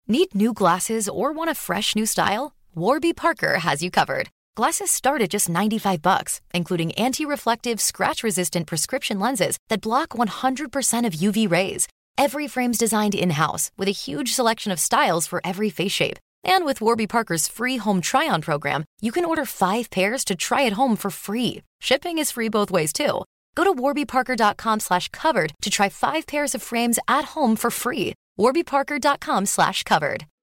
Need new glasses or want a fresh new style? Warby Parker has you covered. Glasses start at just $95, including anti-reflective, scratch-resistant prescription lenses that block 100% of UV rays. Every frame's designed in-house with a huge selection of styles for every face shape. And with Warby Parker's free home try-on program, you can order 5 pairs to try at home for free. Shipping is free both ways, too. Go to warbyparker.com/covered to try 5 pairs of frames at home for free. warbyparker.com/covered.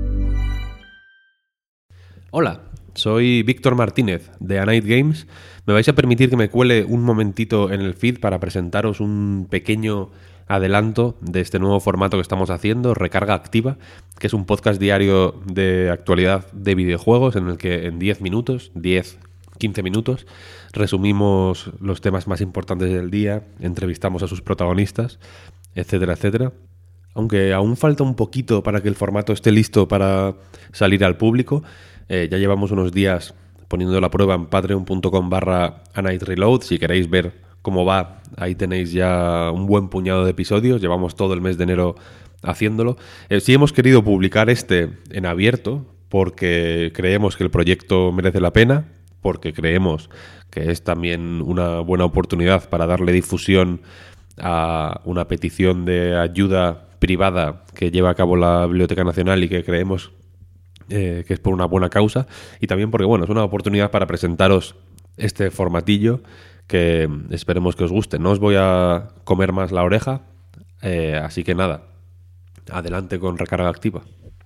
Hola, soy Víctor Martínez de A Night Games. Me vais a permitir que me cuele un momentito en el feed para presentaros un pequeño adelanto de este nuevo formato que estamos haciendo, Recarga Activa, que es un podcast diario de actualidad de videojuegos en el que en 10 minutos, 10-15 minutos, resumimos los temas más importantes del día, entrevistamos a sus protagonistas, etcétera, etcétera. Aunque aún falta un poquito para que el formato esté listo para salir al público, ya llevamos unos días poniendo la prueba en patreon.com/anightreload. Si queréis ver cómo va, ahí tenéis ya un buen puñado de episodios. Llevamos todo el mes de enero haciéndolo. Sí hemos querido publicar este en abierto porque creemos que el proyecto merece la pena, porque creemos que es también una buena oportunidad para darle difusión a una petición de ayuda privada que lleva a cabo la Biblioteca Nacional y que creemos que es por una buena causa, y también porque bueno, es una oportunidad para presentaros este formatillo que esperemos que os guste. No os voy a comer más la oreja, así que nada, adelante con Recarga Activa.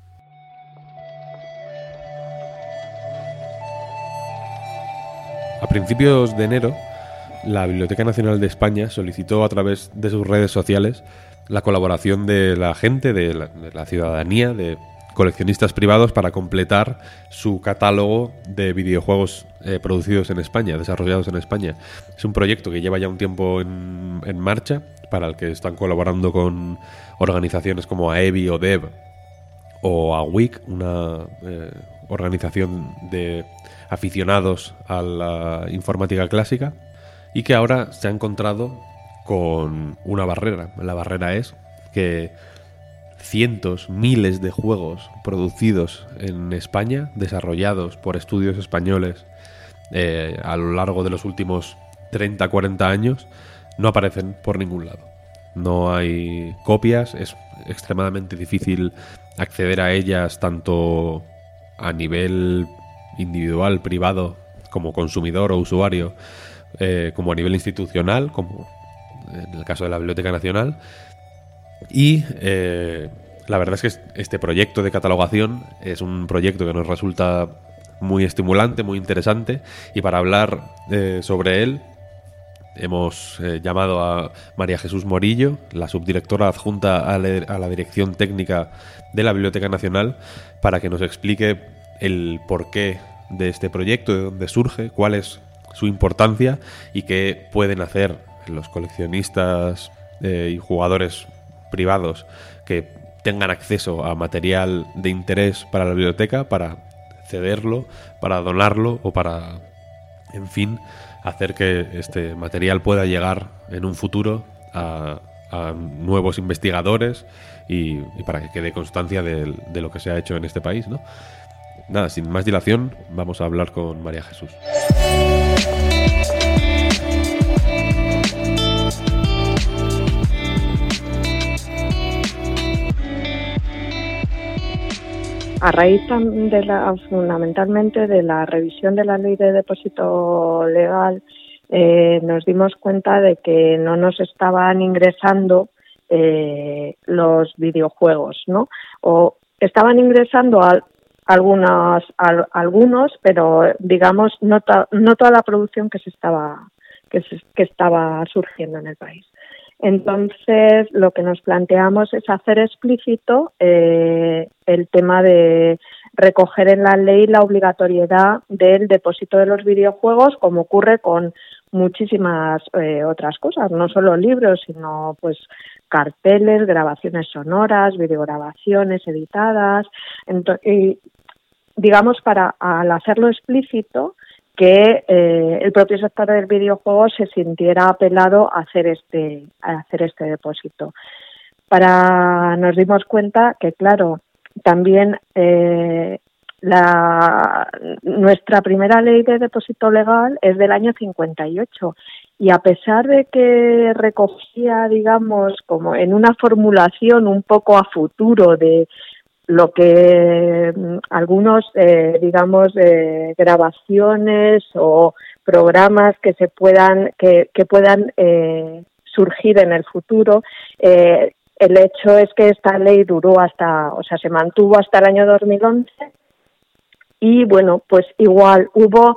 A principios de enero, la Biblioteca Nacional de España solicitó a través de sus redes sociales la colaboración de la gente, de la ciudadanía, de coleccionistas privados para completar su catálogo de videojuegos producidos en España, desarrollados en España. Es un proyecto que lleva ya un tiempo en marcha, para el que están colaborando con organizaciones como AEBI o DEV o AWIC, una organización de aficionados a la informática clásica, y que ahora se ha encontrado con una barrera. La barrera es que cientos, miles de juegos producidos en España, desarrollados por estudios españoles a lo largo de los últimos 30-40 años, no aparecen por ningún lado. No hay copias, es extremadamente difícil acceder a ellas tanto a nivel individual, privado, como consumidor o usuario, como a nivel institucional, como en el caso de la Biblioteca Nacional. Y la verdad es que este proyecto de catalogación es un proyecto que nos resulta muy estimulante, muy interesante, y para hablar sobre él hemos llamado a María Jesús Morillo, la subdirectora adjunta a la Dirección Técnica de la Biblioteca Nacional, para que nos explique el porqué de este proyecto, de dónde surge, cuál es su importancia y qué pueden hacer los coleccionistas y jugadores privados que tengan acceso a material de interés para la biblioteca, para cederlo, para donarlo o para, en fin, hacer que este material pueda llegar en un futuro a nuevos investigadores y para que quede constancia de lo que se ha hecho en este país, ¿no? Nada, sin más dilación, vamos a hablar con María Jesús. A raíz fundamentalmente de la revisión de la Ley de Depósito Legal, nos dimos cuenta de que no nos estaban ingresando los videojuegos, ¿no? O estaban ingresando algunos, pero digamos no toda la producción que estaba surgiendo en el país. Entonces, lo que nos planteamos es hacer explícito el tema de recoger en la ley la obligatoriedad del depósito de los videojuegos, como ocurre con muchísimas otras cosas, no solo libros, sino pues carteles, grabaciones sonoras, videograbaciones editadas. Y, digamos, al hacerlo explícito, que el propio sector del videojuego se sintiera apelado a hacer este depósito. Nos dimos cuenta que, claro, también nuestra primera ley de depósito legal es del año 58 y a pesar de que recogía, digamos, como en una formulación un poco a futuro de lo que algunos, digamos, grabaciones o programas que se puedan surgir en el futuro, el hecho es que esta ley se mantuvo hasta el año 2011 y bueno, pues igual hubo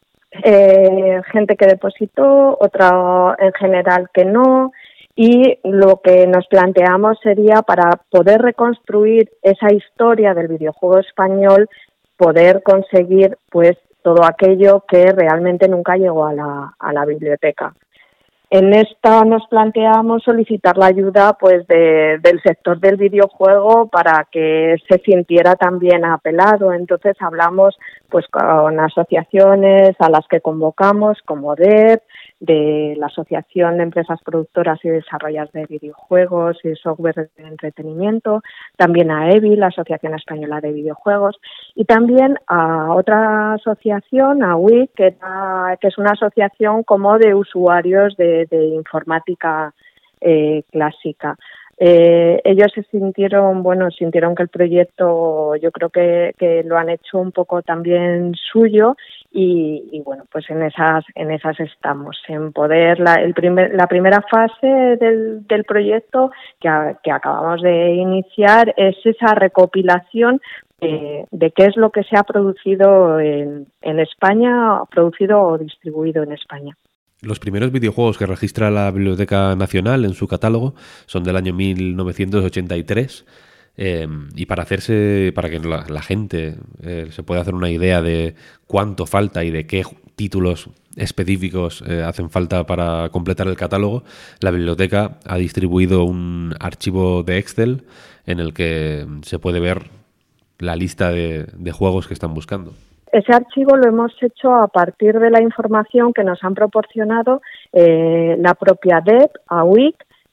gente que depositó, otra en general que no, y lo que nos planteamos sería, para poder reconstruir esa historia del videojuego español, poder conseguir pues todo aquello que realmente nunca llegó a la biblioteca. En esta nos planteamos solicitar la ayuda pues del sector del videojuego para que se sintiera también apelado. Entonces hablamos pues con asociaciones a las que convocamos, como DEP, de la Asociación de Empresas Productoras y Desarrolladoras de Videojuegos y Software de Entretenimiento, también a EBI, la Asociación Española de Videojuegos, y también a otra asociación, a WIC, que es una asociación como de usuarios de informática clásica. Ellos sintieron que el proyecto, yo creo que lo han hecho un poco también suyo y bueno, pues en esas estamos, en poder la primera fase del proyecto que acabamos de iniciar es esa recopilación de qué es lo que se ha producido en España, producido o distribuido en España. Los primeros videojuegos que registra la Biblioteca Nacional en su catálogo son del año 1983 y para que la gente se pueda hacer una idea de cuánto falta y de qué títulos específicos hacen falta para completar el catálogo, la biblioteca ha distribuido un archivo de Excel en el que se puede ver la lista de juegos que están buscando. Ese archivo lo hemos hecho a partir de la información que nos han proporcionado la propia DEP, a WIC,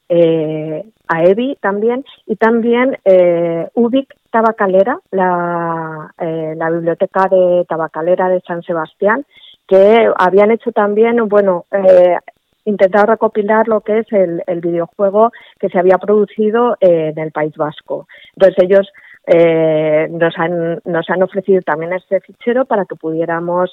a EBI también, y también UBIC Tabacalera, la biblioteca de Tabacalera de San Sebastián, que habían hecho también, intentado recopilar lo que es el videojuego que se había producido en el País Vasco. Entonces ellos nos han ofrecido también este fichero para que pudiéramos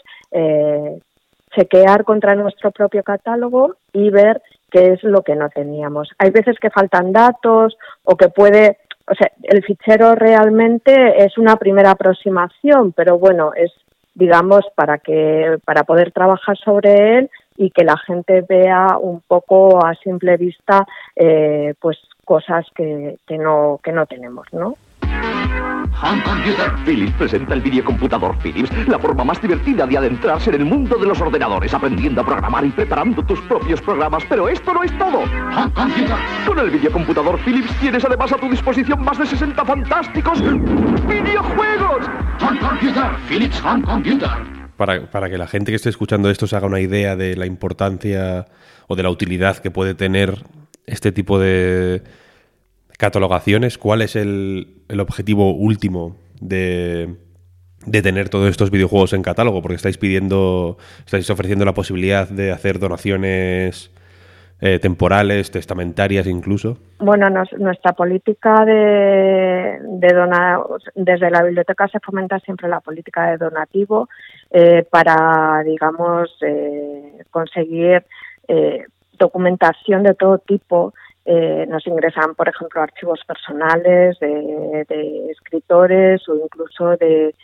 chequear contra nuestro propio catálogo y ver qué es lo que no teníamos. Hay veces que faltan datos o que el fichero realmente es una primera aproximación, pero bueno, es, digamos, para poder trabajar sobre él y que la gente vea un poco a simple vista pues cosas que no tenemos, ¿no? Home Computer. Philips presenta el videocomputador Philips, la forma más divertida de adentrarse en el mundo de los ordenadores, aprendiendo a programar y preparando tus propios programas. Pero esto no es todo. Home Computer. Con el videocomputador Philips tienes además a tu disposición más de 60 fantásticos videojuegos. Home Computer. Philips Home Computer. Para que la gente que esté escuchando esto se haga una idea de la importancia o de la utilidad que puede tener este tipo de catalogaciones, ¿cuál es el objetivo último de tener todos estos videojuegos en catálogo? Porque estáis ofreciendo la posibilidad de hacer donaciones temporales, testamentarias incluso. Bueno, nuestra política de donar, desde la biblioteca se fomenta siempre la política de donativo para, digamos, conseguir documentación de todo tipo. Nos ingresan, por ejemplo, archivos personales de escritores o incluso de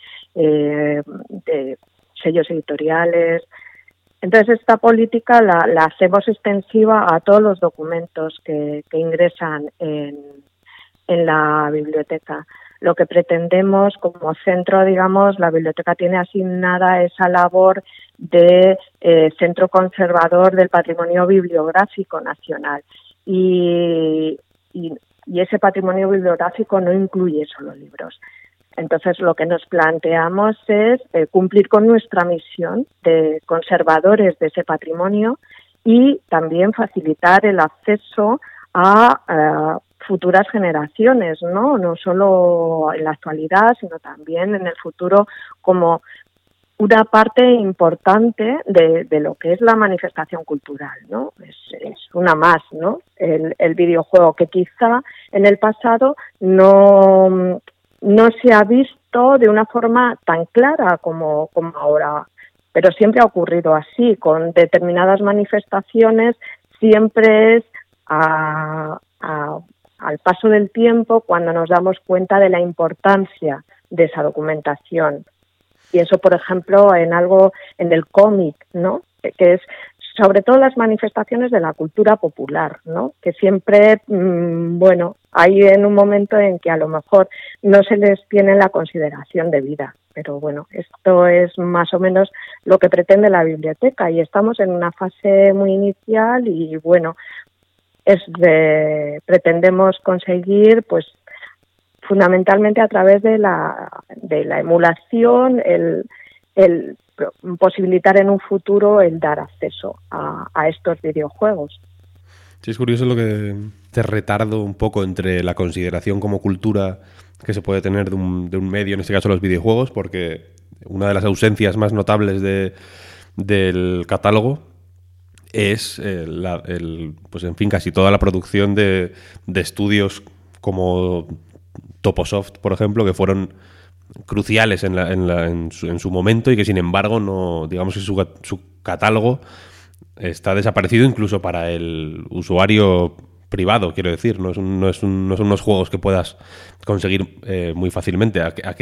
sellos editoriales. Entonces, esta política la hacemos extensiva a todos los documentos que ingresan en la biblioteca. Lo que pretendemos como centro, digamos, la biblioteca tiene asignada esa labor de centro conservador del patrimonio bibliográfico nacional. Y ese patrimonio bibliográfico no incluye solo libros. Entonces, lo que nos planteamos es cumplir con nuestra misión de conservadores de ese patrimonio y también facilitar el acceso a futuras generaciones, no solo en la actualidad, sino también en el futuro, como una parte importante de lo que es la manifestación cultural, ¿no? Es una más, ¿no? El videojuego, que quizá en el pasado no se ha visto de una forma tan clara como ahora, pero siempre ha ocurrido así, con determinadas manifestaciones. Siempre es al paso del tiempo cuando nos damos cuenta de la importancia de esa documentación. Y eso, por ejemplo, en el cómic, ¿no? Que es sobre todo las manifestaciones de la cultura popular, ¿no? Que siempre, hay en un momento en que a lo mejor no se les tiene la consideración debida. Pero bueno, esto es más o menos lo que pretende la biblioteca, y estamos en una fase muy inicial y bueno, pretendemos conseguir, pues, fundamentalmente a través de la emulación, el posibilitar en un futuro el dar acceso a estos videojuegos. Sí, es curioso lo que te retardo un poco entre la consideración como cultura que se puede tener de un medio, en este caso los videojuegos, porque una de las ausencias más notables del catálogo es pues en fin, casi toda la producción de estudios como Toposoft, por ejemplo, que fueron cruciales en su momento y que sin embargo no, digamos que su catálogo está desaparecido incluso para el usuario privado, quiero decir. No son unos juegos que puedas conseguir muy fácilmente. ¿A qué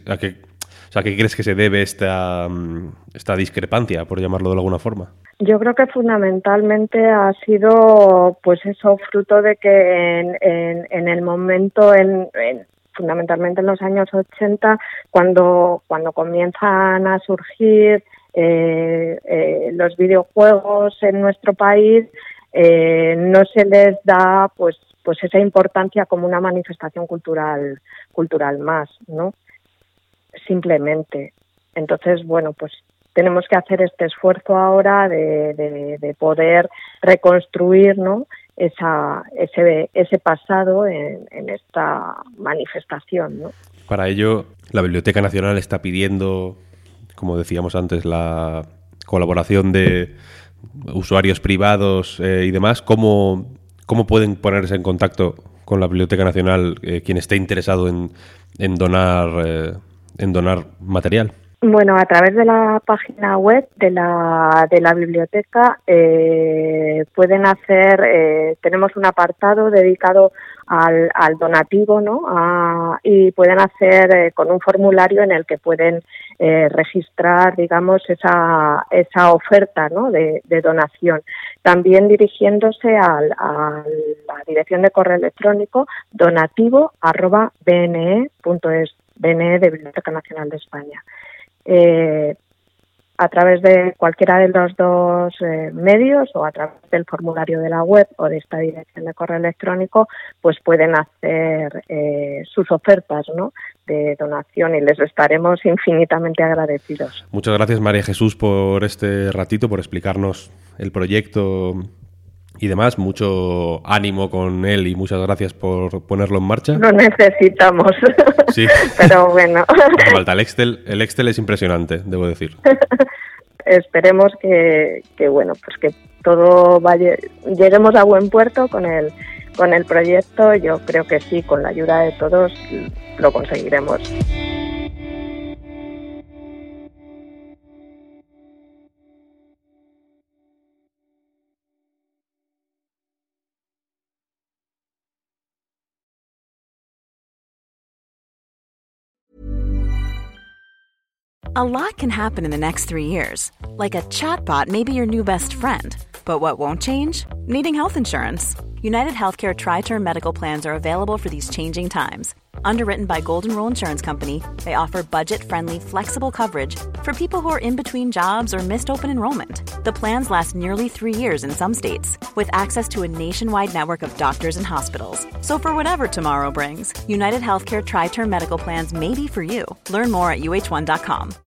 crees que se debe esta discrepancia, por llamarlo de alguna forma? Yo creo que fundamentalmente ha sido, pues eso, fruto de que en el momento, fundamentalmente en los años 80, cuando comienzan a surgir los videojuegos en nuestro país, no se les da pues esa importancia como una manifestación cultural más, ¿no? Simplemente. Entonces, bueno, pues tenemos que hacer este esfuerzo ahora de poder reconstruir, ¿no?, ese pasado en esta manifestación, ¿no? Para ello, la Biblioteca Nacional está pidiendo, como decíamos antes, la colaboración de usuarios privados y demás. ¿Cómo pueden ponerse en contacto con la Biblioteca Nacional quien esté interesado en donar material? Bueno, a través de la página web de la biblioteca pueden hacer, tenemos un apartado dedicado al donativo, ¿no? Y pueden hacer con un formulario en el que pueden registrar, digamos, esa oferta, ¿no?, de donación. También dirigiéndose a la dirección de correo electrónico donativo@bne.es, BNE de Biblioteca Nacional de España. A través de cualquiera de los dos medios, o a través del formulario de la web o de esta dirección de correo electrónico, pues pueden hacer sus ofertas, ¿no?, de donación, y les estaremos infinitamente agradecidos. Muchas gracias, María Jesús, por este ratito, por explicarnos el proyecto y demás. Mucho ánimo con él y muchas gracias por ponerlo en marcha. Lo necesitamos. Sí. Pero bueno. No falta. El Excel es impresionante, debo decir. Esperemos que bueno, pues que todo lleguemos a buen puerto con el proyecto. Yo creo que sí, con la ayuda de todos lo conseguiremos. A lot can happen in the next 3 years. Like a chatbot may be your new best friend. But what won't change? Needing health insurance. United Healthcare Tri-Term Medical Plans are available for these changing times. Underwritten by Golden Rule Insurance Company, they offer budget-friendly, flexible coverage for people who are in between jobs or missed open enrollment. The plans last nearly 3 years in some states, with access to a nationwide network of doctors and hospitals. So for whatever tomorrow brings, United Healthcare Tri-Term Medical Plans may be for you. Learn more at uh1.com.